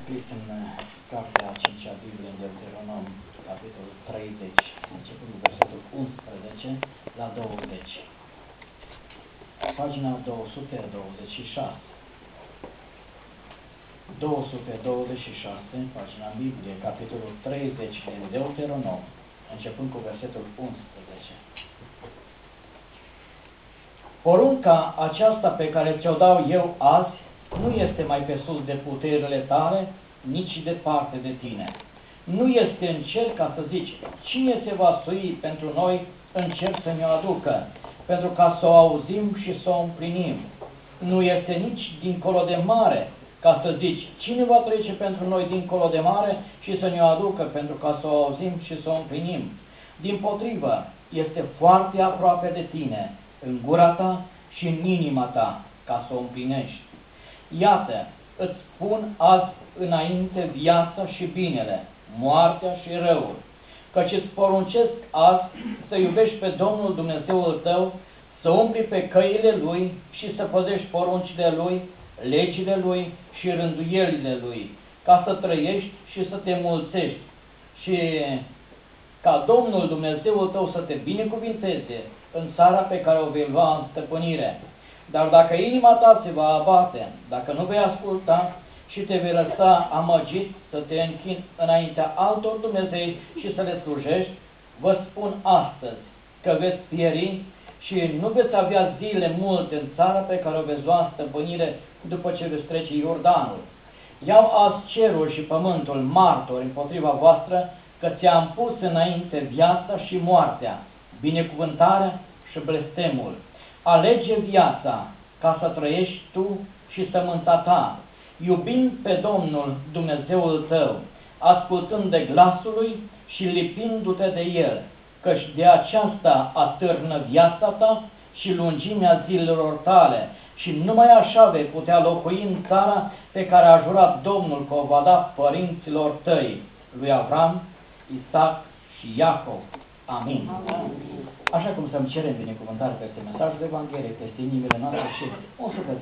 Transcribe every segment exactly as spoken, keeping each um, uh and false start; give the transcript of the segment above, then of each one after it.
scris în cartea a cincea Biblie, în Deuteronom, capitolul treizeci, începând cu versetul unsprezece la douăzeci. Pagina două sute douăzeci și șase. două sute douăzeci și șase, pagina în Biblie, capitolul treizeci din Deuteronom, începând cu versetul unsprezece. Porunca aceasta pe care ți-o dau eu azi nu este mai pe sus de puterile tale, nici departe de tine. Nu este în cer ca să zici, cine se va sui pentru noi în cer să ne-o aducă, pentru ca să o auzim și să o împlinim. Nu este nici dincolo de mare, ca să zici, cine va trece pentru noi dincolo de mare și să ne-o aducă, pentru ca să o auzim și să o împlinim. Dimpotrivă, este foarte aproape de tine, în gura ta și în inima ta, ca să o împlinești. Iată, îți spun azi înainte viața și binele, moartea și răul, căci îți poruncesc azi să iubești pe Domnul Dumnezeul tău, să umbli pe căile Lui și să păzești poruncile Lui, legile Lui și rânduielile Lui, ca să trăiești și să te mulțești și ca Domnul Dumnezeul tău să te binecuvinteze în țara pe care o vei lua în stăpânire. Dar dacă inima ta se va abate, dacă nu vei asculta și te vei lăsa amăgit să te închini înaintea altor Dumnezei și să le slujești, vă spun astăzi că veți pieri și nu veți avea zile multe în țara pe care o veți lua în stăpânire după ce veți trece Iordanul. Iau azi cerul și pământul martori împotriva voastră că ți-am pus înainte viața și moartea, binecuvântarea și blestemul. Alege viața ca să trăiești tu și sămânța ta, iubind pe Domnul Dumnezeul tău, ascultând de glasul Lui și lipindu-te de El, căci de aceasta atârnă viața ta și lungimea zilelor tale, și numai așa vei putea locui în țara pe care a jurat Domnul că o va da părinților tăi, lui Avram, Isaac și Iacov. Amin. Amin. Așa cum să-mi cerem binecuvântare peste mesajul de Evanghelie, peste inimile noastre și o suflet.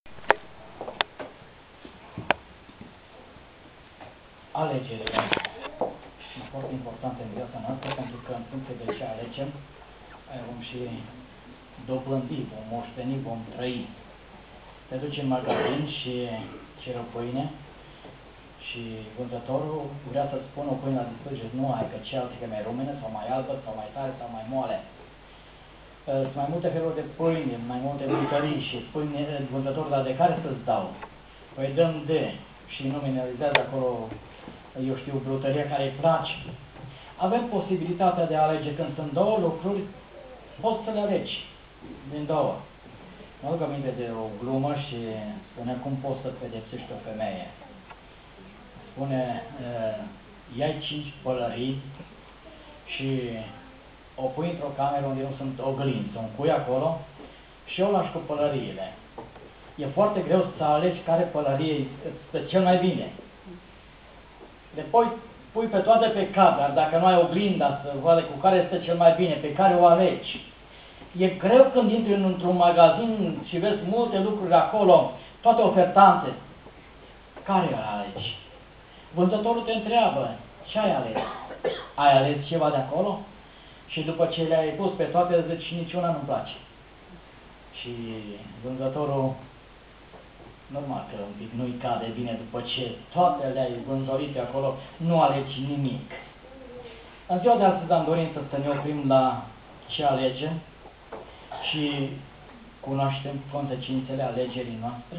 Alegerile sunt foarte importante în viața noastră, pentru că în funcție de ce alegem, vom și dobândi, vom moșteni, vom trăi. Te duci în magazin și ceri o pâine și vânzătorul vrea să-ți spună o pâine la dispoziție, nu ai, că cealaltă e mai rumenă sau mai albă sau mai tare sau mai moale. Sunt mai multe feluri de pâine, mai multe bucării și spune vânzătorul, dar de care să-ți dau? Păi dăm de și nominalizează acolo, eu știu, brutăria care îi place. Avem posibilitatea de a alege când sunt două lucruri, poți să le alegi din două. Mă duc aminte de o glumă și spune cum poți să pedepsești o femeie. Spune, iai cinci pălării și o pui într-o cameră unde nu sunt oglinzi, un cui acolo și o lași cu pălăriile. E foarte greu să alegi care pălărie îți stă cel mai bine. Le pui, pui pe toate pe cap, dar dacă nu ai oglinda să vadă cu care stă cel mai bine, pe care o alegi. E greu când intri într-un magazin și vezi multe lucruri acolo, toate ofertante. Care o alegi? Vânzătorul te întreabă, ce ai ales? Ai ales ceva de acolo? Și după ce le-ai pus pe toate, zici, niciuna nu-mi place. Și vânzătorul, normal că un pic nu-i cade bine după ce toate le-ai vânzorite acolo, nu alegi nimic. În ziua de astăzi am dorit să ne oprim la ce alegem și cunoaștem consecințele alegerii noastre.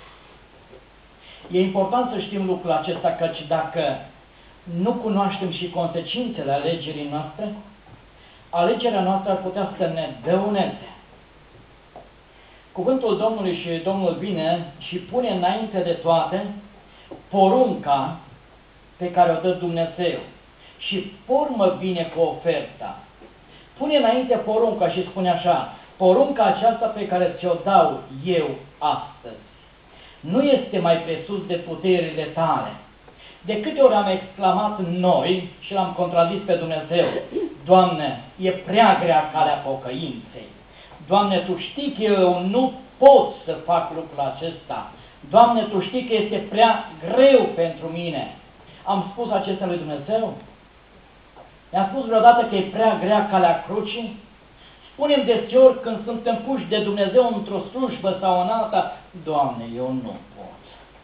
E important să știm lucrul acesta, căci dacă nu cunoaștem și consecințele alegerii noastre, alegerea noastră ar putea să ne dăuneze. Cuvântul Domnului și Domnul vine și pune înainte de toate porunca pe care o dă Dumnezeu. Și pormă vine cu oferta. Pune înainte porunca și spune așa, porunca aceasta pe care ți-o dau eu astăzi nu este mai presus de puterile tale. De câte ori am exclamat noi și l-am contrazis pe Dumnezeu, Doamne, e prea grea calea pocăinței. Doamne, Tu știi că eu nu pot să fac lucrul acesta. Doamne, Tu știi că este prea greu pentru mine. Am spus acestea lui Dumnezeu? Mi-a spus vreodată că e prea grea calea crucii? Spunem deseori când suntem puși de Dumnezeu într-o slujbă sau în alta, Doamne, eu nu pot.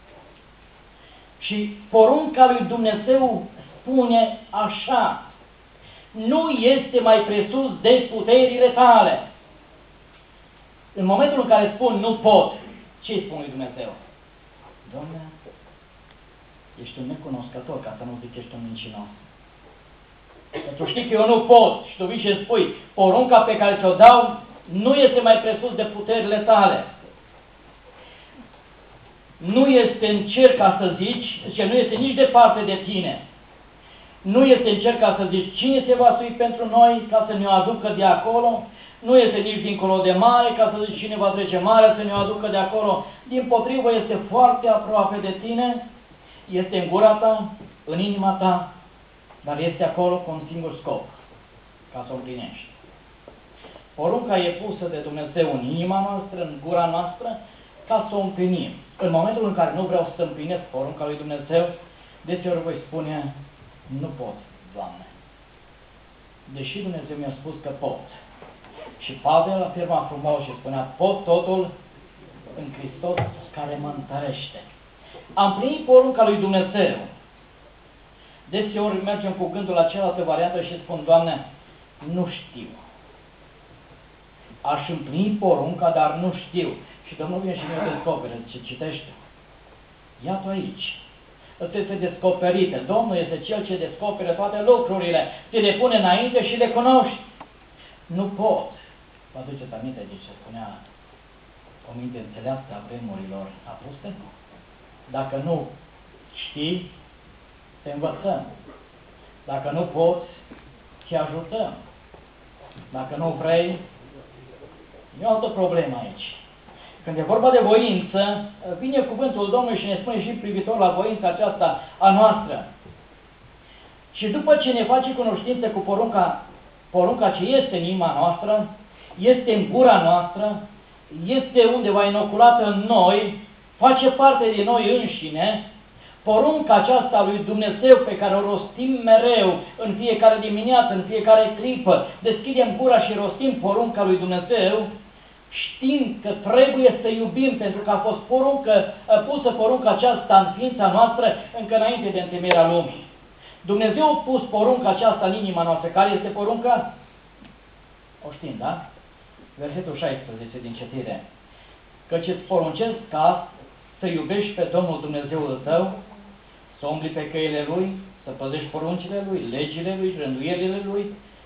Și porunca lui Dumnezeu spune așa: nu este mai presus de puterile tale. În momentul în care spun nu pot, ce îi spun lui Dumnezeu? Doamne, ești un necunoscător, ca să nu zic ești un mincinos. Că tu știi că eu nu pot și tu vii și spui, porunca pe care ți-o dau nu este mai presus de puterile tale. Nu este în cer, ca să zici, zice, nu este nici departe de tine. Nu este în cer, ca să zici, cine se va sui pentru noi ca să ne-o aducă de acolo. Nu este nici dincolo de mare, ca să zici, cine va trece marea să ne-o aducă de acolo. Dimpotrivă, este foarte aproape de tine, este în gura ta, în inima ta, dar este acolo cu un singur scop, ca să o împlinești. Porunca e pusă de Dumnezeu în inima noastră, în gura noastră, ca să o împlinim. În momentul în care nu vreau să împlinesc porunca lui Dumnezeu, deseori voi spune, nu pot, Doamne. Deși Dumnezeu mi-a spus că pot. Și Pavel afirma frumos și spunea, pot totul în Hristos care mă întărește. Am primit porunca lui Dumnezeu. Deseori mergem cu gândul la cealaltă variantă și spun, Doamne, nu știu. Aș împlini porunca, dar nu știu. Și Domnul vine și mi-o descoperă, zice, citește. Iată aici. Îți este descoperită. Domnul este Cel ce descoperă toate lucrurile. Ți le pune înainte și le cunoști. Nu pot. Vă aduceți aminte de ce spunea o minte înțeleaptă a vremurilor apuse? Dacă nu știi, te învățăm. Dacă nu poți, te ajutăm. Dacă nu vrei, e o altă problemă aici. Când e vorba de voință, vine cuvântul Domnului și ne spune și privitor la voința aceasta a noastră. Și după ce ne face cunoștință cu porunca, porunca ce este în inima noastră, este în gura noastră, este undeva inoculată în noi, face parte din noi înșine, porunca aceasta a lui Dumnezeu pe care o rostim mereu, în fiecare dimineață, în fiecare clipă, deschidem gura și rostim porunca lui Dumnezeu, știind că trebuie să iubim, pentru că a fost poruncă, pusă porunca aceasta în ființa noastră încă înainte de întemeierea lumii. Dumnezeu a pus porunca aceasta în inima noastră. Care este porunca? O știm, da? Versetul șaisprezece din citire. Căci îți poruncesc ca să iubești pe Domnul Dumnezeul tău, să umbli pe căile Lui, să păzești poruncile Lui, legile Lui, rânduielile Lui,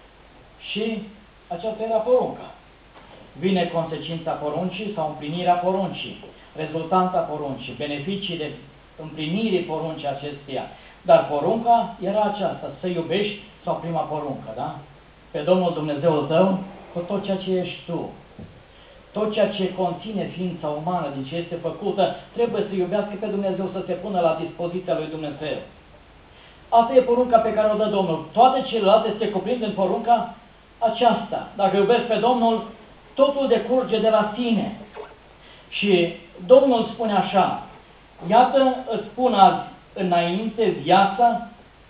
și aceasta era porunca. Vine consecința poruncii sau împlinirea poruncii, rezultanta poruncii, beneficiile împlinirii poruncii acesteia. Dar porunca era aceasta, să iubești, sau prima poruncă, da? Pe Domnul Dumnezeul tău cu tot ceea ce ești tu. Tot ceea ce conține ființa umană, din ce este făcută, trebuie să iubească pe Dumnezeu, să se pună la dispoziția lui Dumnezeu. Asta e porunca pe care o dă Domnul. Toate celelalte se cuprind în porunca aceasta. Dacă iubesc pe Domnul, totul decurge de la sine. Și Domnul spune așa, iată îți spun azi înainte viața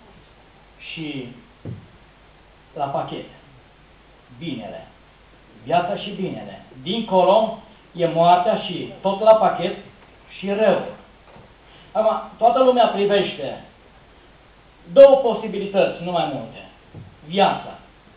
și la pachet, binele, viața și binele. Dincolo e moartea și tot la pachet și rău. Acum, toată lumea privește două posibilități, nu mai multe. Viața.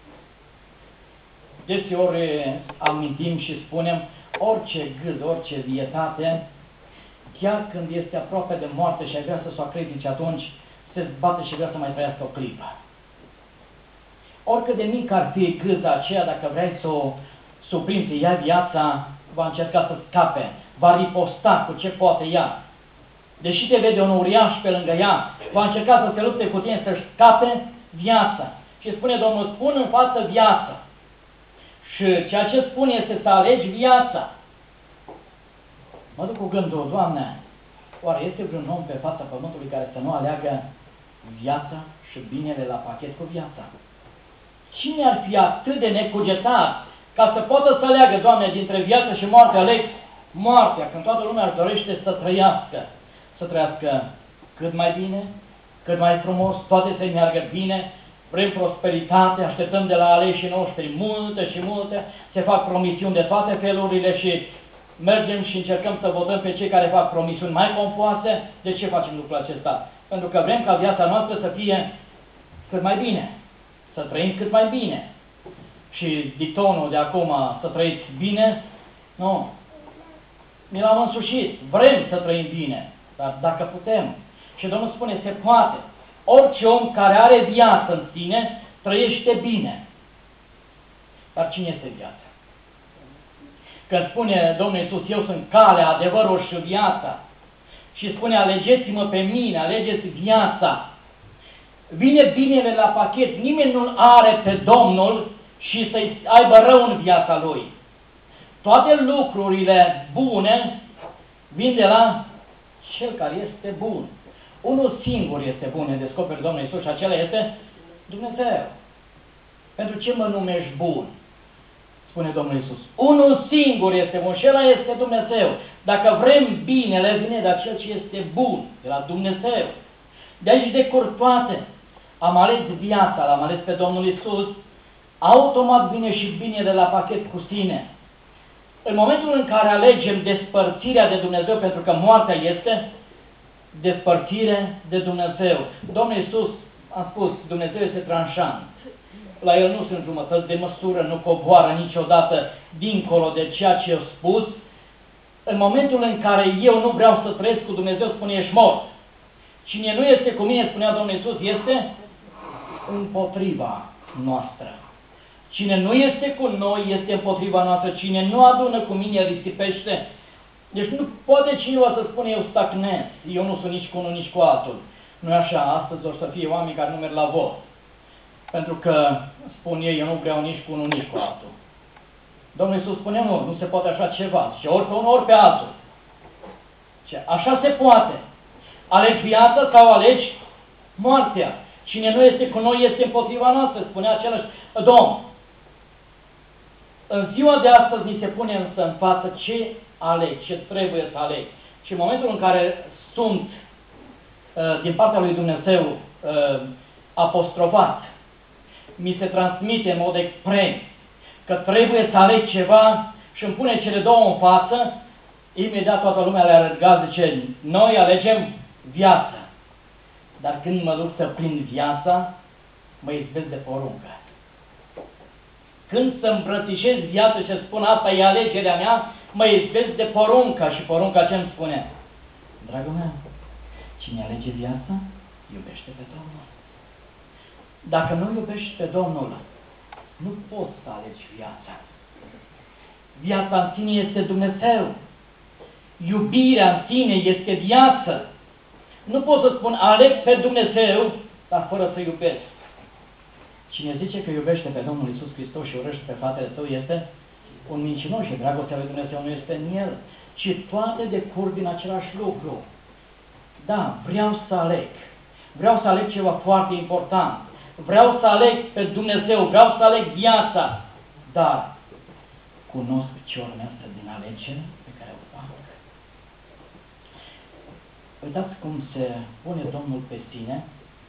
Deseori amintim și spunem, orice gând, orice vietate, chiar când este aproape de moarte și ai vrea să s-o acritici, atunci se zbate și vrea să mai trăiască o clipă. Oricât de mic ar fi gâza aceea, dacă vrei să o suprinzi, să ia viața, va încerca să scape, va riposta cu ce poate ea. Deși te vede un uriaș pe lângă ea, va încerca să se lupte cu tine să-și scape viața. Și spune Domnul, spun în față viața. Și ceea ce spune este să alegi viața. Mă duc cu gândul, Doamne, oare este vreun om pe fața pământului care să nu aleagă viața și binele la pachet cu viața? Cine ar fi atât de necugetat ca să poată să aleagă, Doamne, dintre viață și moarte, aleg Moartea, când toată lumea își dorește să trăiască, să trăiască cât mai bine, cât mai frumos, toate să-i meargă bine, vrem prosperitate, așteptăm de la aleșii noștri multe și multe, se fac promisiuni de toate felurile și mergem și încercăm să votăm pe cei care fac promisiuni mai pompoase. De ce facem lucrul acesta? Pentru că vrem ca viața noastră să fie cât mai bine, să trăim cât mai bine. Și dictonul de acum, să trăiți bine, nu, mi l-am însușit, vrem să trăim bine, dar dacă putem, și Domnul spune, se poate, orice om care are viață în sine, trăiește bine. Dar cine este viața? Când spune Domnul Iisus, eu sunt calea, adevărul și viața, și spune, alegeți-mă pe mine, alegeți viața, vine binele la pachet, nimeni nu are pe Domnul și să-i aibă rău în viața lui. Toate lucrurile bune vin de la Cel care este bun. Unul singur este bun, ne descoperi Domnul Iisus, și acela este Dumnezeu. Pentru ce mă numești bun? Spune Domnul Iisus. Unul singur este bun și ăla este Dumnezeu. Dacă vrem binele, vine de acel ce este bun, de la Dumnezeu. De aici decurg toate. Am ales viața, l-am ales pe Domnul Iisus, automat vine și binele la pachet cu sine. În momentul în care alegem despărțirea de Dumnezeu, pentru că moartea este despărțire de Dumnezeu. Domnul Iisus a spus, Dumnezeu este tranșant. La El nu sunt jumătăți de măsură, nu coboară niciodată dincolo de ceea ce a spus. În momentul în care eu nu vreau să trăiesc cu Dumnezeu, spune, ești mort. Cine nu este cu mine, spunea Domnul Iisus, este împotriva noastră. Cine nu este cu noi, este împotriva noastră. Cine nu adună cu mine, risipește. Deci nu poate cineva să spune, eu stagnez, eu nu sunt nici cu unul, nici cu altul. Nu așa, astăzi o să fie oameni care nu merg la vot. Pentru că, spun ei, eu nu vreau nici cu unul, nici cu altul. Domnul Iisus spune, nu, nu se poate așa ceva. Și ori pe unul, ori pe altul. Ce? Așa se poate. Alegi viața sau alegi moartea. Cine nu este cu noi este împotriva noastră, spunea același Domn. În ziua de astăzi ni se pune însă în față ce aleg, ce trebuie să aleg. Și în momentul în care sunt uh, din partea lui Dumnezeu uh, apostrofat, mi se transmite în mod expres că trebuie să aleg ceva și îmi pune cele două în față, imediat toată lumea le alerga, zice, noi alegem viața. Dar când mă duc să prind viața, mă izbesc de poruncă. Când să îmbrățișez viața și spun asta e alegerea mea, mă izbesc de porunca. Și porunca ce îmi spune? Dragul meu, cine alege viața, iubește pe Domnul. Dacă nu iubești pe Domnul, nu poți să alegi viața. Viața în sine este Dumnezeu. Iubirea în sine este viață. Nu pot să spun, aleg pe Dumnezeu, dar fără să iubesc. Cine zice că iubește pe Domnul Iisus Hristos și urăște pe fratele său este un mincinos și dragostea lui Dumnezeu nu este în el, ci toate decurg din același lucru. Da, vreau să aleg. Vreau să aleg ceva foarte important. Vreau să aleg pe Dumnezeu, vreau să aleg viața. Dar cunosc ce urmează din alegere pe care o fac. Uitați cum se pune Domnul pe sine,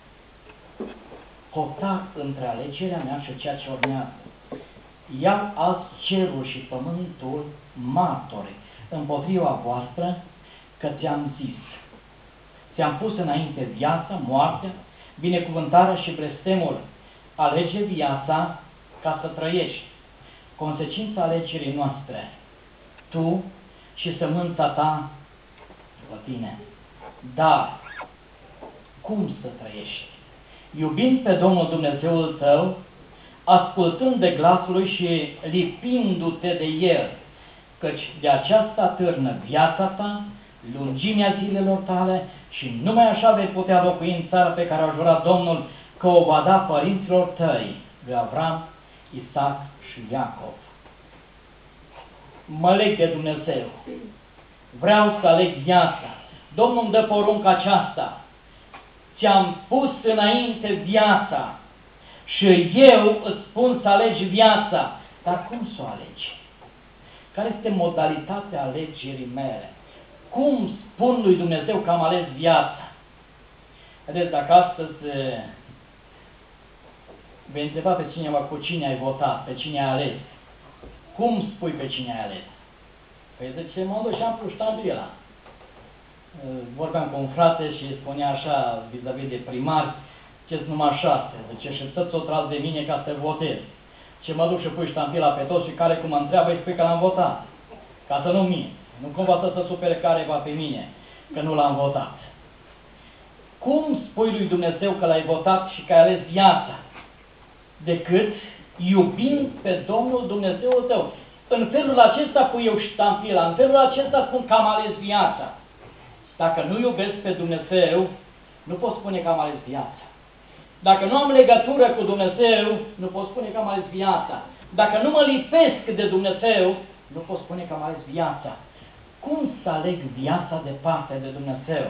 hotar între alegerea mea și ceea ce urmează. Iar azi cerul și pământul martori împotriva voastră că ți-am zis. Ți-am pus înainte viața, moartea, binecuvântarea și blestemul. Alege viața ca să trăiești. Consecința alegerii noastre, tu și sămânța ta după tine. Dar cum să trăiești? Iubind pe Domnul Dumnezeul tău, ascultând de glasul lui și lipindu-te de El, căci de aceasta târnă viața ta, lungimea zilelor tale și numai așa vei putea locui în țara pe care a jurat Domnul că o va da părinților tăi, lui Avram, Isaac și Iacov. Mă leg de Dumnezeu. Vreau să aleg viața. Domnul îmi dă porunca aceasta. Ți-am pus înainte viața și eu îți spun să alegi viața. Dar cum să o alegi? Care este modalitatea alegerii mele? Cum spun lui Dumnezeu că am ales viața? Vedeți, dacă astăzi vei întreba pe cineva cu cine ai votat, pe cine ai ales, cum spui pe cine ai ales? Păi zice, mă duc și am pus ștabila. Vorbeam cu un frate și spunea așa, vis-a-vis de primari, ce-s numai șase. Zice, și să-ți o tragi de mine ca să votez. Ce mă duc și pui ștampila pe toți și care cum mă întreabă îi spui că l-am votat. Ca să nu mint. Nu cumva să se supere careva pe mine că nu l-am votat. Cum spui lui Dumnezeu că l-ai votat și că ai ales viața? Decât iubind pe Domnul Dumnezeul tău. În felul acesta pui eu ștampila, în felul acesta spun că am ales viața. Dacă nu iubesc pe Dumnezeu, nu pot spune că am ales viața. Dacă nu am legătură cu Dumnezeu, nu pot spune că am ales viața. Dacă nu mă lipesc de Dumnezeu, nu pot spune că am ales viața. Cum să aleg viața departe de Dumnezeu?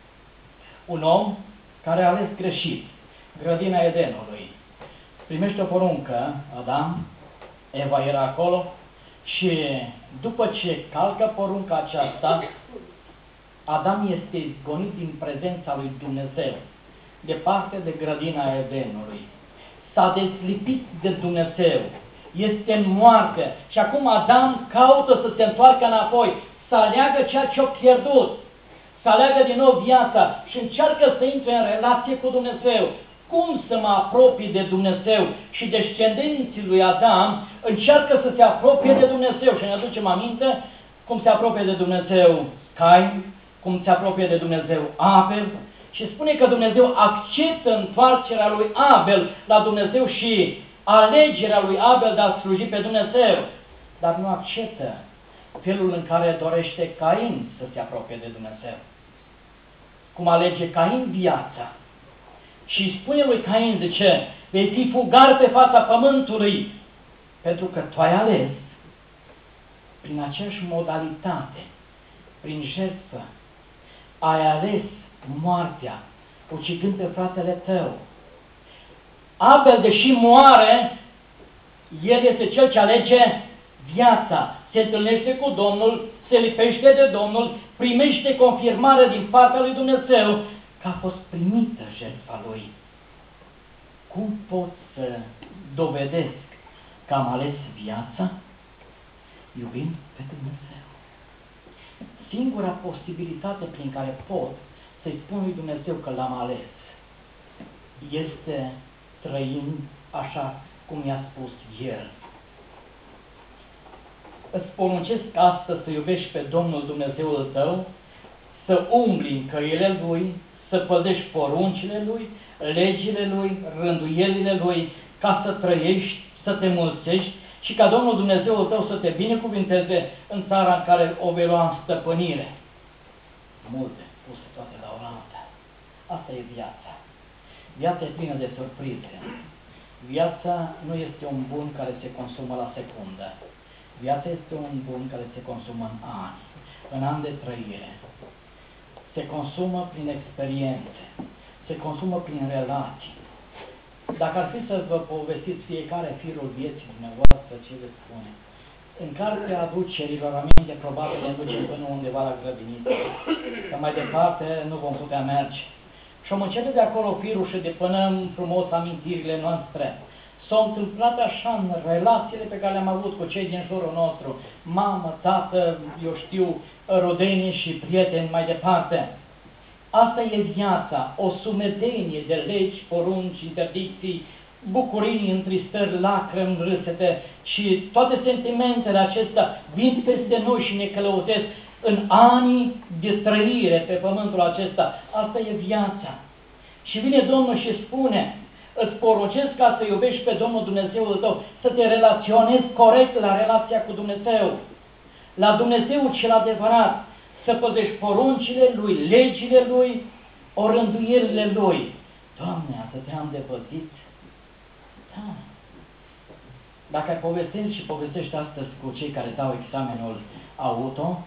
Un om care a ales greșit, grădina Edenului, primește o poruncă, Adam, Eva era acolo, și după ce calcă porunca aceasta, Adam este izgonit din prezența lui Dumnezeu, departe de grădina Edenului. S-a deslipit de Dumnezeu, este în moarte și acum Adam caută să se întoarcă înapoi, să aleagă ceea ce a pierdut, să aleagă din nou viața și încearcă să intre în relație cu Dumnezeu. Cum să mă apropii de Dumnezeu? Și descendenții lui Adam încearcă să se apropie de Dumnezeu. Și ne aducem aminte cum se apropie de Dumnezeu Cain, cum se apropie de Dumnezeu Abel. Și spune că Dumnezeu acceptă întoarcerea lui Abel la Dumnezeu și alegerea lui Abel de a sluji pe Dumnezeu. Dar nu acceptă felul în care dorește Cain să se apropie de Dumnezeu. Cum alege Cain viața. Și spune lui Cain, zice, vei fi fugar pe fața pământului, pentru că tu ai ales prin aceeași modalitate, prin jertfă, ai ales moartea, ucigând pe fratele tău. Abel, deși moare, el este cel ce alege viața, se întâlnește cu Domnul, se lipește de Domnul, primește confirmare din partea lui Dumnezeu că a fost primită jertfa lui. Cum pot să dovedesc că am ales viața? Iubind pe Dumnezeu. Singura posibilitate prin care pot să-i spun lui Dumnezeu că l-am ales este trăind așa cum i-a spus El. Îți poruncesc astăzi să iubești pe Domnul Dumnezeul tău, să umbli în căile Lui, să păzești poruncile Lui, legile Lui, rânduielile Lui, ca să trăiești, să te mulțești și ca Domnul Dumnezeul tău să te binecuvinteze în țara în care o vei lua în stăpânire. Multe, puse toate la oaltă. Asta e viața. Viața e plină de surprize. Viața nu este un bun care se consumă la secundă. Viața este un bun care se consumă în ani, în ani de trăire. Se consumă prin experiențe, se consumă prin relații. Dacă ar fi să vă povestiți fiecare firul vieții dumneavoastră, ce le spune? În cartea aducerilor aminte, probabil ne ducem până undeva la grădiniță, că mai departe nu vom putea merge. Și am început de acolo firul și depunem frumos amintirile noastre. S-au întâmplat așa în relațiile pe care le-am avut cu cei din jurul nostru, mamă, tată, eu știu, rodeni și prieteni mai departe. Asta e viața, o sumedenie de legi, porunci, interdicții, bucurii, întristări, lacrimi, râsete și toate sentimentele acestea vin peste noi și ne călăuzesc în anii de trăire pe pământul acesta. Asta e viața. Și vine Domnul și spune, îți poruncesc ca să iubești pe Domnul Dumnezeul tău, să te relaționezi corect la relația cu Dumnezeu, la Dumnezeu cel adevărat, să păzești poruncile Lui, legile Lui, orânduielile Lui. Doamne, atât am de păzit. Da. Dacă ai povestești și povestești astăzi cu cei care dau examenul auto,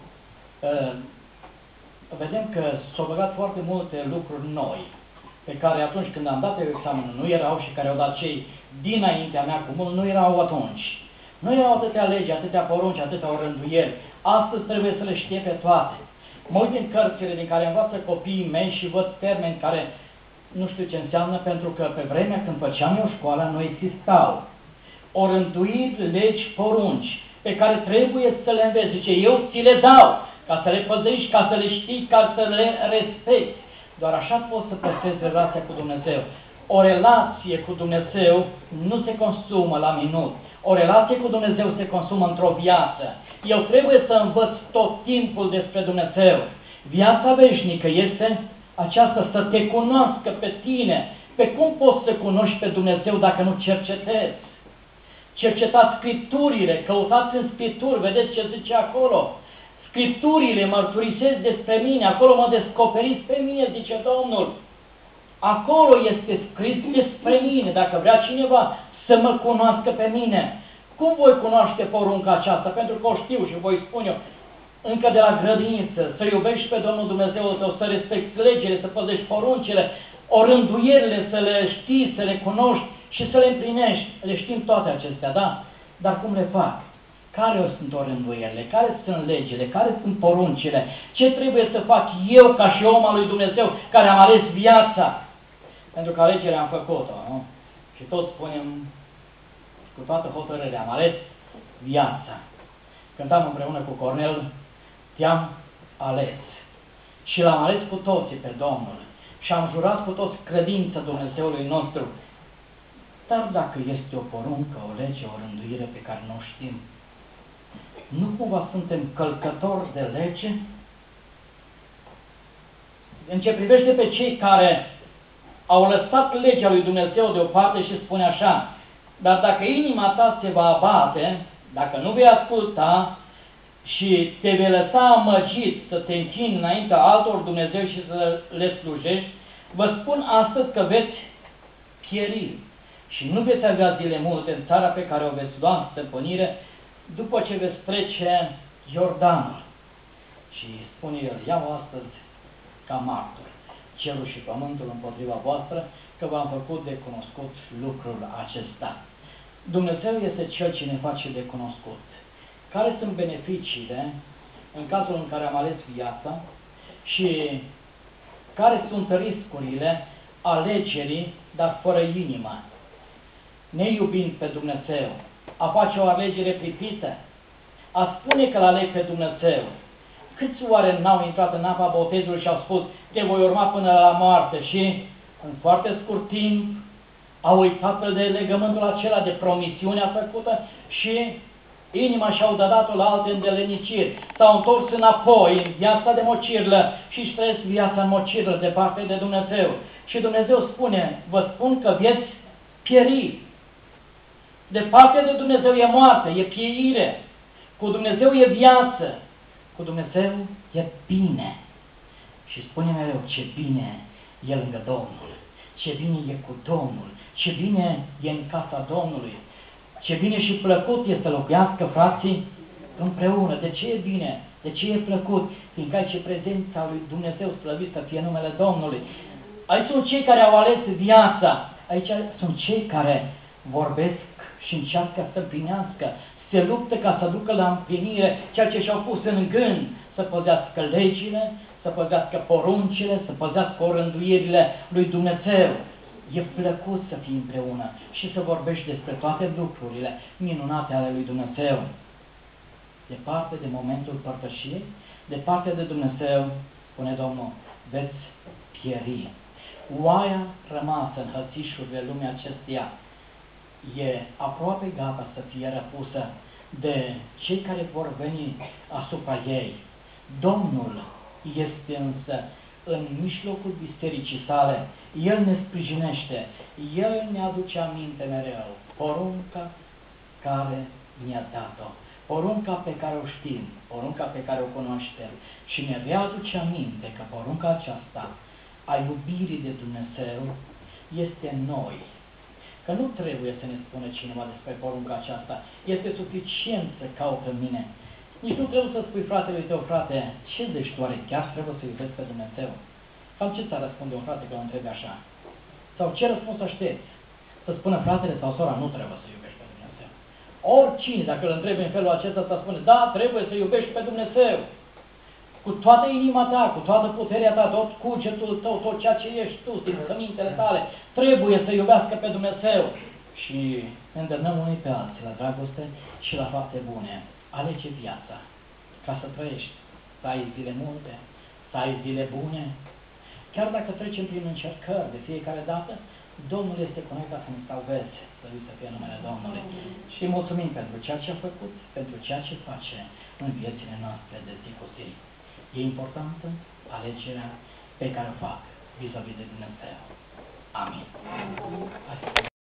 vedem că s-au băgat foarte multe lucruri noi, pe care atunci când am dat eu examenul nu erau și care au dat cei dinaintea mea cu mult, nu erau atunci. Nu erau atâtea legi, atâtea porunci, atâtea orânduieli. Astăzi trebuie să le știe pe toate. Mă uit în cărțile din care învață copiii mei și văd termeni care nu știu ce înseamnă, pentru că pe vremea când făceam eu școala nu existau. Orânduiri, legi, porunci, pe care trebuie să le înveți. Zice, eu ți le dau, ca să le păzești, ca să le știi, ca să le respecti. Doar așa poți să păstrezi relația cu Dumnezeu. O relație cu Dumnezeu nu se consumă la minut. O relație cu Dumnezeu se consumă într-o viață. Eu trebuie să învăț tot timpul despre Dumnezeu. Viața veșnică este aceasta, să te cunoască pe tine. Pe cum poți să cunoști pe Dumnezeu dacă nu cercetezi? Cercetați Scripturile, căutați în Scripturi, vedeți ce zice acolo. Scripturile mărturisesc despre mine, acolo mă descoperiți pe mine, zice Domnul. Acolo este scris despre mine, dacă vrea cineva să mă cunoască pe mine. Cum voi cunoaște porunca aceasta? Pentru că o știu și voi spune eu, încă de la grădiniță, să iubești pe Domnul Dumnezeul tău, să respecti legile, să păzești poruncile, orânduierile, să le știi, să le cunoști și să le împlinești. Le știm toate acestea, da? Dar cum le fac? Care sunt orânduierile? Care sunt legile? Care sunt poruncile? Ce trebuie să fac eu ca și om al lui Dumnezeu care am ales viața? Pentru că alegerea am făcut-o, nu? Și tot spunem cu toată hotărârea, am ales viața. Cântam împreună cu Cornel, te-am ales. Și l-am ales cu toții pe Domnul. Și am jurat cu toți credința Dumnezeului nostru. Dar dacă este o poruncă, o lege, o rânduire pe care nu o știm, nu cumva suntem călcători de lege? În ce privește pe cei care au lăsat legea lui Dumnezeu deoparte și spune așa, dar dacă inima ta se va abate, dacă nu vei asculta și te vei lăsa amăgit să te închini înaintea altor Dumnezeu și să le slujești, vă spun astăzi că veți pieri și nu veți avea zile multe în țara pe care o veți lua în stăpânire după ce veți trece Iordanul. Și spune el, iau astăzi ca martor cerul și pământul împotriva voastră, că v-am făcut de cunoscut lucrul acesta. Dumnezeu este Cel ce ne face de cunoscut. Care sunt beneficiile în cazul în care am ales viața și care sunt riscurile alegerii, dar fără inimă? Neiubind pe Dumnezeu, a face o alegere pripită, a spune că l-aleg pe Dumnezeu. Câți oare n-au intrat în apa botezului și au spus, te voi urma până la moarte și în foarte scurt timp au uitat de legământul acela, de promisiunea făcută și inima și-au dat-o la alte îndeleniciri. S-au întors înapoi în viața de mocirlă și își trăiesc viața în mocirlă departe de Dumnezeu. Și Dumnezeu spune, vă spun că veți pieri. Departe de Dumnezeu e moarte, e pieire. Cu Dumnezeu e viață. Cu Dumnezeu e bine. Și spune mereu, ce bine e lângă Domnul. Ce bine e cu Domnul. Ce bine e în casa Domnului. Ce bine și plăcut e să locuiască frații împreună. De ce e bine? De ce e plăcut? Fiindcă aici e prezența lui Dumnezeu, slăvit să fie numele Domnului. Aici sunt cei care au ales viața. Aici sunt cei care vorbesc și încearcă să împlinească. Se luptă ca să ducă la împlinire ceea ce și-au pus în gând, să păzească legile, să păzească poruncile, să păzească orânduirile lui Dumnezeu. E plăcut să fii împreună și să vorbești despre toate lucrurile minunate ale lui Dumnezeu. Departe de momentul părtășiei, departe de Dumnezeu, spune Domnul, veți pieri. Oaia rămasă în hățișurile lumii acesteia e aproape gata să fie răpusă de cei care vor veni asupra ei. Domnul este însă în mijlocul bisericii sale, El ne sprijinește, El ne aduce aminte mereu porunca care ne-a dat-o, porunca pe care o știm, porunca pe care o cunoaștem și ne readuce aminte că porunca aceasta a iubirii de Dumnezeu este în noi. Că nu trebuie să ne spună cineva despre porunca aceasta, este suficient să caută în mine. Nici nu trebuie să spui fratelui tău, frate, ce zici tu, oare chiar trebuie să iubesc pe Dumnezeu? Cam ce ți-ar răspunde un frate că o întrebi așa? Sau ce răspuns aștepți? Să spună fratele sau sora, nu trebuie să iubești pe Dumnezeu. Oricine, dacă îl întrebi în felul acesta, să spune, da, trebuie să iubești pe Dumnezeu. Cu toată inima ta, cu toată puterea ta, tot cugetul tău, tot ceea ce ești tu, simțămintele tale, trebuie să iubească pe Dumnezeu. Și îndemnăm unii pe alții la dragoste și la fapte bune. Alege viața ca să trăiești, să ai zile multe, să ai zile bune. Chiar dacă trecem prin încercări de fiecare dată, Domnul este cu noi ca să ne salveze, să lui să fie numele Domnului. Și mulțumim pentru ceea ce a făcut, pentru ceea ce face în viețile noastre de zi cu zi. E importantă alegerea pe care o fac vis-a-vis de Dumnezeu. Amin. Amin.